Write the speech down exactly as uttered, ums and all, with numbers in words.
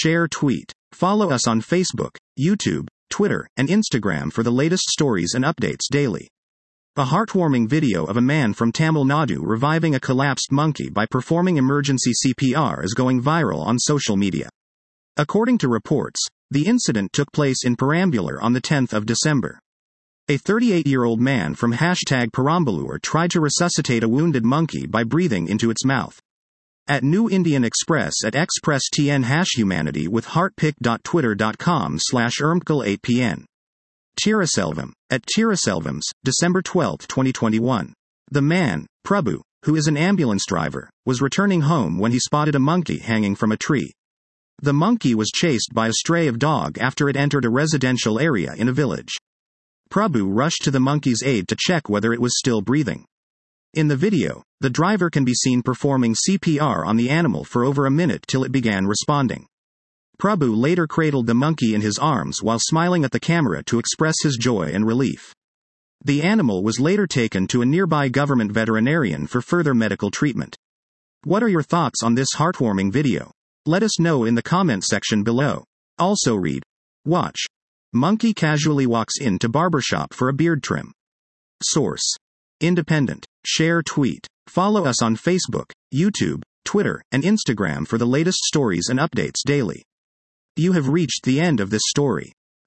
share, tweet. Follow us on Facebook, YouTube, Twitter, and Instagram for the latest stories and updates daily. A heartwarming video of a man from Tamil Nadu reviving a collapsed monkey by performing emergency C P R is going viral on social media. According to reports, the incident took place in Perambulur on the tenth of December. A thirty-eight-year-old man from hashtag Perambulur tried to resuscitate a wounded monkey by breathing into its mouth. At New Indian Express at Express T N hash humanity with heartpic dot twitter dot com slash ermkal eight p n. Tiraselvam, at Tiraselvams, December twelfth, twenty twenty-one. The man, Prabhu, who is an ambulance driver, was returning home when he spotted a monkey hanging from a tree. The monkey was chased by a stray of dog after it entered a residential area in a village. Prabhu rushed to the monkey's aid to check whether it was still breathing. In the video, the driver can be seen performing C P R on the animal for over a minute till it began responding. Prabhu later cradled the monkey in his arms while smiling at the camera to express his joy and relief. The animal was later taken to a nearby government veterinarian for further medical treatment. What are your thoughts on this heartwarming video? Let us know in the comment section below. Also read. Watch. Monkey casually walks into barbershop for a beard trim. Source. Independent. Share, tweet. Follow us on Facebook, YouTube, Twitter, and Instagram for the latest stories and updates daily. You have reached the end of this story.